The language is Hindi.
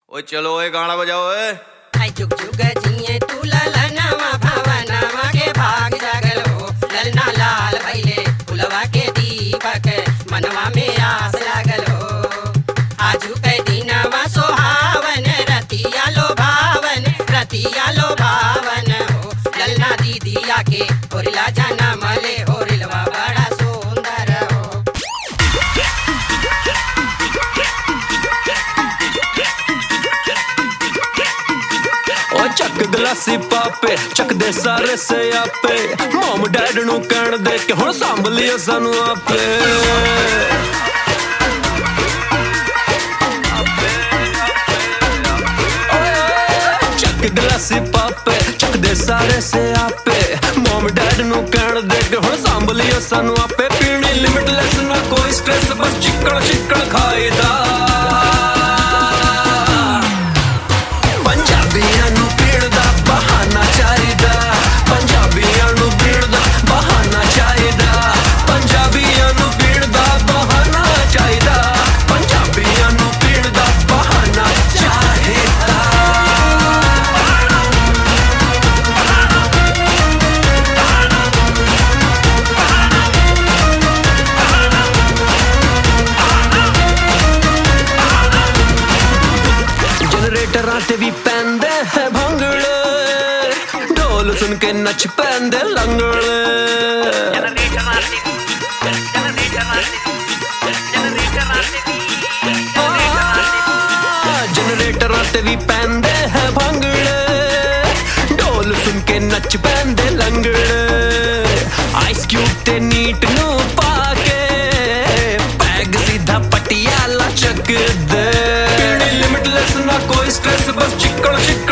ओए चलो ओए गाना बजाओ ओए। आई जुग जुग जिए तू ललनवा भवनवा के भाग जागल हो ललना लाल भैले फुलवा के दीपक मनवा में आस लागल हो। आजू के दिनवा सोहावन रतिया लो भावन हो ललना दीदिया के होरिला जाना मले होरिलवा बड़ा सुंदर हो। चक गलासी पापे चक दे सारे से आपे मॉम डैड नू कहण दे के हुण संभ लियो सानू आपे। चक गलासी पापे चक दे सारे से आपे मॉम डैड नू कहण दे के हुण संभ लियो सानू आपे। पीनी लिमिटलेस ना कोई स्ट्रेस बस चिकन चिकन खाईदा। ते भी पैंदे है भंगड़े ढोल सुन के नच पैंदे लंगड़े। जनरेटर ते भी पैंदे है भंगड़े ढोल सुन के नच पैंदे लंगड़े। आइस क्यूब ते नीट नू पाके पैग सीधा पटियाला चक दे। लिमिटलेस ना कोई स्ट्रेस बस चिकन चिकन